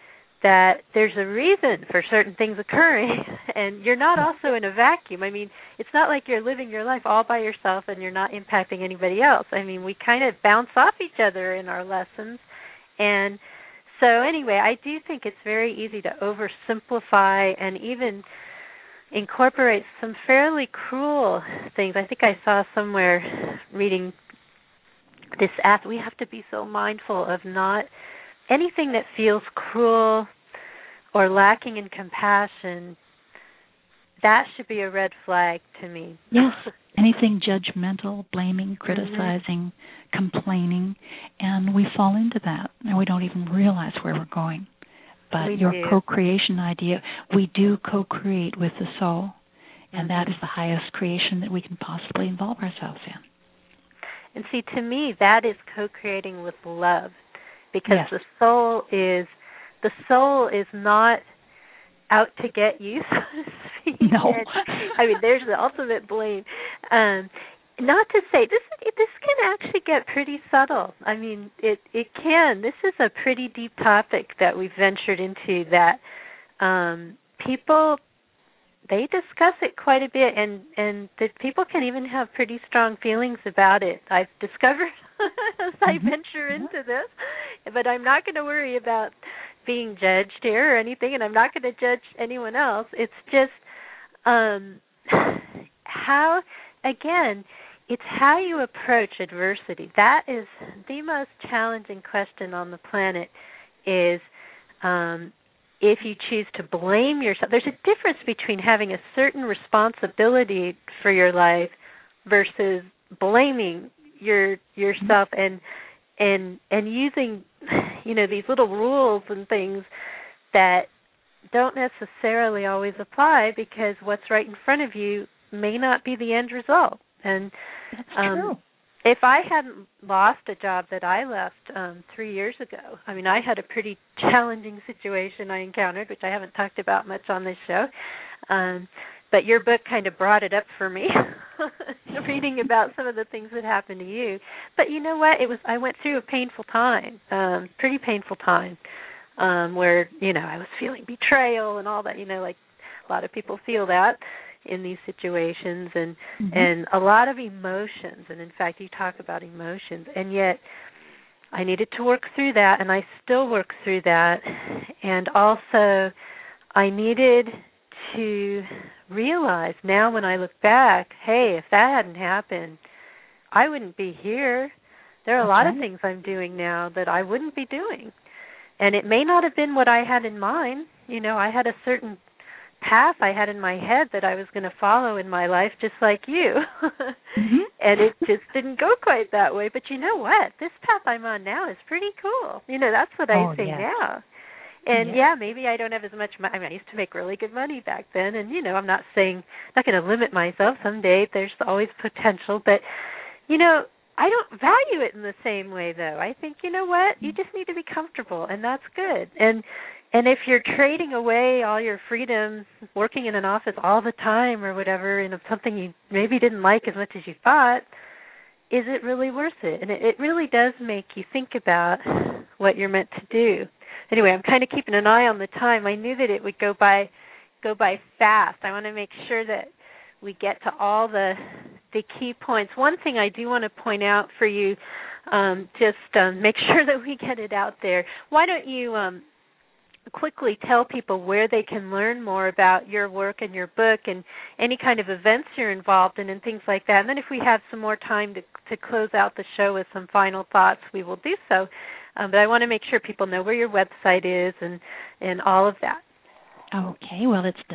B: that there's a reason for certain things occurring, and you're not also in a vacuum. I mean, it's not like you're living your life all by yourself and you're not impacting anybody else. I mean, we kind of bounce off each other in our lessons. And so anyway, I do think it's very easy to oversimplify and even incorporate some fairly cruel things. I think I saw somewhere reading this app, we have to be so mindful of not anything that feels cruel or lacking in compassion. That should be a red flag to me.
C: Yes, anything judgmental, blaming, criticizing, complaining, and we fall into that, and we don't even realize where we're going. But your co-creation idea, we do co-create with the soul, and that is the highest creation that we can possibly involve ourselves in.
B: And see, to me, that is co-creating with love, because the soul is not out to get you, so to speak.
C: No.
B: I mean, there's the ultimate blame. Not to say this can actually get pretty subtle. I mean, it can. This is a pretty deep topic that we've ventured into. That people, they discuss it quite a bit, and that people can even have pretty strong feelings about it. I've discovered as I venture into this, but I'm not going to worry about being judged here or anything, and I'm not going to judge anyone else. It's just how, again, it's how you approach adversity. That is the most challenging question on the planet, is if you choose to blame yourself. There's a difference between having a certain responsibility for your life versus blaming yourself and using, these little rules and things that don't necessarily always apply, because what's right in front of you may not be the end result. And
C: that's true.
B: If I hadn't lost a job that I left 3 years ago, I mean, I had a pretty challenging situation I encountered, which I haven't talked about much on this show. But your book kind of brought it up for me, reading about some of the things that happened to you. But you know what? I went through a painful time, pretty painful time, where, I was feeling betrayal and all that, like a lot of people feel that in these situations, and a lot of emotions. And in fact, you talk about emotions, and yet I needed to work through that, and I still work through that. And also I needed to realize now, when I look back, hey, if that hadn't happened, I wouldn't be here. There are a lot of things I'm doing now that I wouldn't be doing. And it may not have been what I had in mind. I had a certain path I had in my head that I was going to follow in my life, just like you. And it just didn't go quite that way. But you know what? This path I'm on now is pretty cool. That's what I say now. And maybe I don't have as much money. I mean, I used to make really good money back then, and I'm not going to limit myself. Someday there's always potential, but I don't value it in the same way, though. I think, what? You just need to be comfortable, and that's good. And if you're trading away all your freedom, working in an office all the time or whatever, in something you maybe didn't like as much as you thought, is it really worth it? And it really does make you think about what you're meant to do. Anyway, I'm kind of keeping an eye on the time. I knew that it would go by fast. I want to make sure that we get to all the key points. One thing I do want to point out for you, make sure that we get it out there. Why don't you quickly tell people where they can learn more about your work and your book and any kind of events you're involved in and things like that. And then if we have some more time to close out the show with some final thoughts, we will do so. But I want to make sure people know where your website is and all of that.
C: Okay, well, it's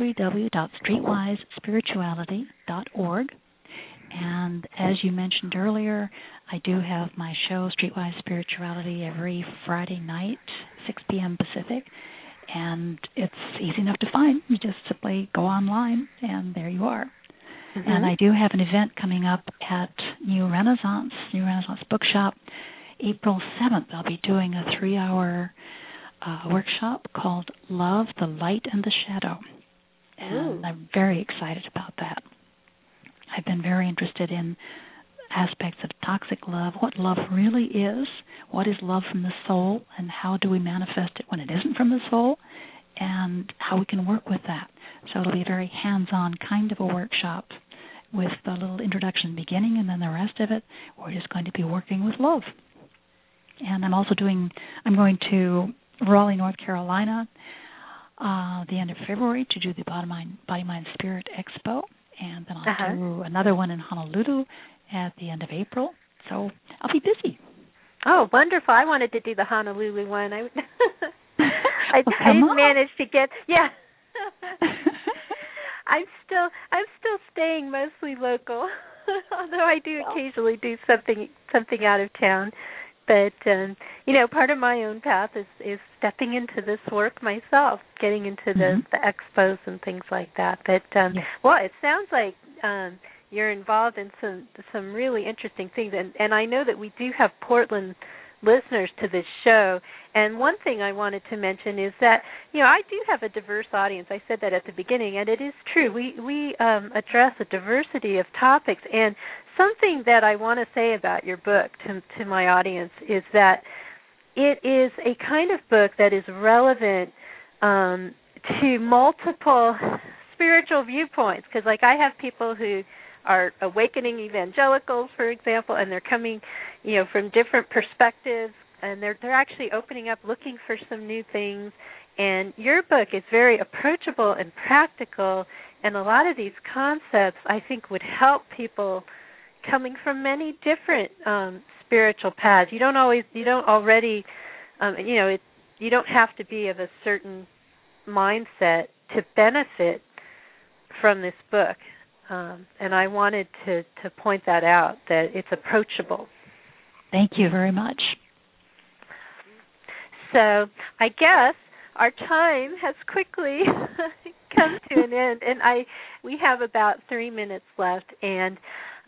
C: www.streetwisespirituality.org. And as you mentioned earlier, I do have my show, Streetwise Spirituality, every Friday night, 6 p.m. Pacific. And it's easy enough to find. You just simply go online, and there you are. And I do have an event coming up at New Renaissance Bookshop, April 7th. I'll be doing a 3-hour workshop called Love, the Light, and the Shadow. And I'm very excited about that. I've been very interested in aspects of toxic love, what love really is, what is love from the soul, and how do we manifest it when it isn't from the soul, and how we can work with that. So it'll be a very hands-on kind of a workshop with a little introduction beginning, and then the rest of it, we're just going to be working with love. And I'm going to Raleigh, North Carolina, the end of February to do the Body, Mind, Spirit Expo, and then I'll do another one in Honolulu at the end of April. So I'll be busy.
B: Oh, wonderful! I wanted to do the Honolulu one. I didn't manage to get. Yeah. I'm still staying mostly local, although I do occasionally do something out of town. But part of my own path is stepping into this work myself, getting into the expos and things like that. But well, it sounds like you're involved in some really interesting things, and I know that we do have Portland listeners to this show. And one thing I wanted to mention is that I do have a diverse audience. I said that at the beginning, and it is true. We address a diversity of topics, and something that I want to say about your book to my audience is that it is a kind of book that is relevant to multiple spiritual viewpoints. Because, I have people who are awakening evangelicals, for example, and they're coming, from different perspectives, and they're actually opening up, looking for some new things. And your book is very approachable and practical, and a lot of these concepts, I think, would help people coming from many different spiritual paths. You don't have to be of a certain mindset to benefit from this book. And I wanted to point that out, that it's approachable.
C: Thank you very much.
B: So I guess our time has quickly come to an end, and we have about 3 minutes left, and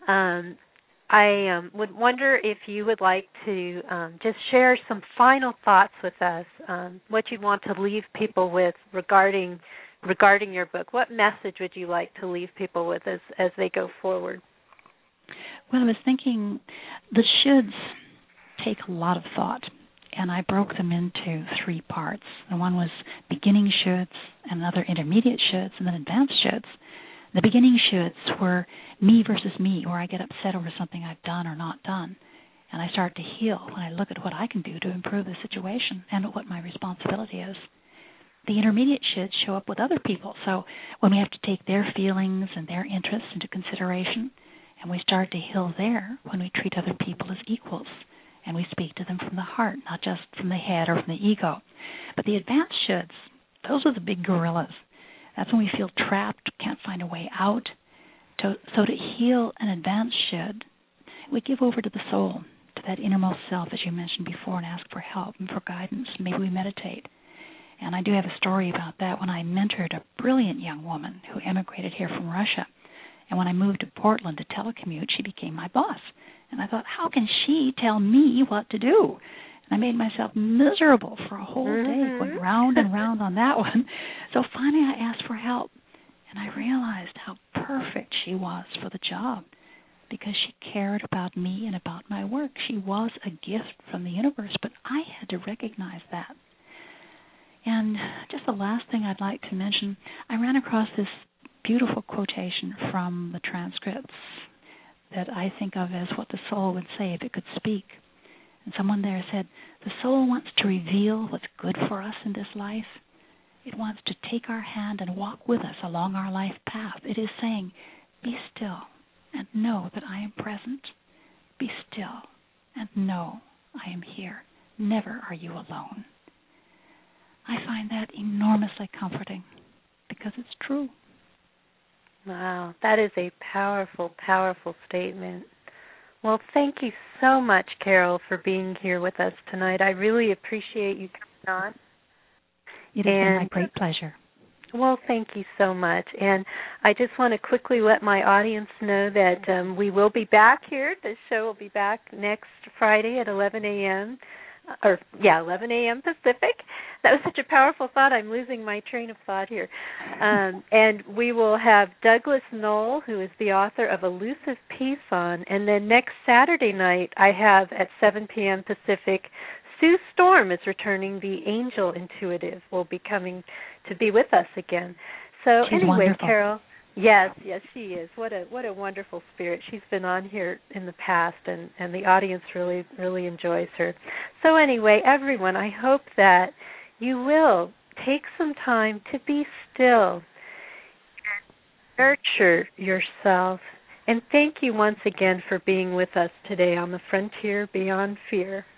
B: I would wonder if you would like to just share some final thoughts with us, what you'd want to leave people with regarding your book. What message would you like to leave people with as they go forward?
C: Well, I was thinking the shoulds take a lot of thought, and I broke them into 3 parts. And one was beginning shoulds, another intermediate shoulds, and then advanced shoulds. The beginning shoulds were me versus me, where I get upset over something I've done or not done, and I start to heal when I look at what I can do to improve the situation and what my responsibility is. The intermediate shoulds show up with other people, so when we have to take their feelings and their interests into consideration, and we start to heal there when we treat other people as equals, and we speak to them from the heart, not just from the head or from the ego. But the advanced shoulds, those are the big gorillas. That's when we feel trapped, can't find a way out. So to heal an advanced should, we give over to the soul, to that innermost self, as you mentioned before, and ask for help and for guidance. Maybe we meditate. And I do have a story about that when I mentored a brilliant young woman who emigrated here from Russia. And when I moved to Portland to telecommute, she became my boss. And I thought, how can she tell me what to do? And I made myself miserable for a whole day, going round and round on that one. So finally I asked for help. And I realized how perfect she was for the job, because she cared about me and about my work. She was a gift from the universe, but I had to recognize that. And just the last thing I'd like to mention, I ran across this beautiful quotation from the transcripts that I think of as what the soul would say if it could speak. And someone there said, the soul wants to reveal what's good for us in this life. It wants to take our hand and walk with us along our life path. It is saying, be still and know that I am present. Be still and know I am here. Never are you alone. I find that enormously comforting because it's true.
B: Wow, that is a powerful, powerful statement. Well, thank you so much, Carol, for being here with us tonight. I really appreciate you coming on.
C: It has been my great pleasure.
B: Well, thank you so much. And I just want to quickly let my audience know that we will be back here. The show will be back next Friday at 11 a.m. 11 a.m. Pacific. That was such a powerful thought. I'm losing my train of thought here. And we will have Douglas Knoll, who is the author of Elusive Peace on. And then next Saturday night, I have at 7 p.m. Pacific, Sue Storm is returning. The Angel Intuitive will be coming to be with us again. So
C: She's
B: anyway,
C: wonderful.
B: Carol. Yes, she is. What a wonderful spirit. She's been on here in the past, and the audience really enjoys her. So anyway, everyone, I hope that you will take some time to be still, nurture yourself, and thank you once again for being with us today on the Frontier Beyond Fear.